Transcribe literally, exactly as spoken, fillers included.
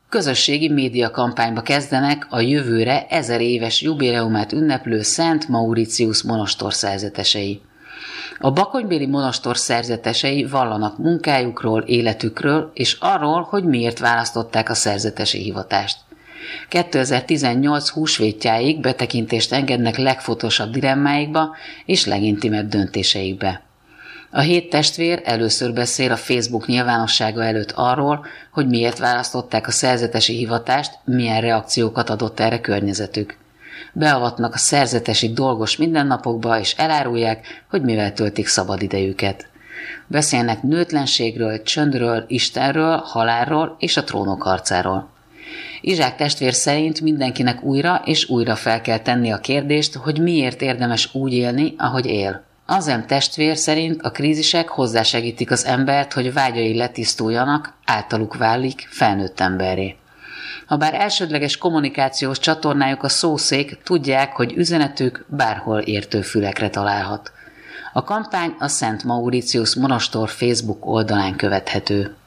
Közösségi médiakampányba kezdenek a jövőre ezer éves jubileumát ünneplő Szent Mauritius monostor szerzetesei. A bakonybéli monostor szerzetesei vallanak munkájukról, életükről és arról, hogy miért választották a szerzetesi hivatást. kétezer-tizennyolc húsvétjáig betekintést engednek legfontosabb dilemmáikba és legintimebb döntéseikbe. A hét testvér először beszél a Facebook nyilvánossága előtt arról, hogy miért választották a szerzetesi hivatást, milyen reakciókat adott erre környezetük. Beavatnak a szerzetesi dolgos mindennapokba, és elárulják, hogy mivel töltik szabadidejüket. Beszélnek nőtlenségről, csöndről, Istenről, halálról és a trónok harcáról. Izsák testvér szerint mindenkinek újra és újra fel kell tenni a kérdést, hogy miért érdemes úgy élni, ahogy él. Azem testvér szerint a krízisek hozzásegítik az embert, hogy vágyai letisztuljanak, általuk válik felnőtt emberré. Habár elsődleges kommunikációs csatornájuk a szószék, tudják, hogy üzenetük bárhol értő fülekre találhat. A kampány a Szent Mauritius monostor Facebook oldalán követhető.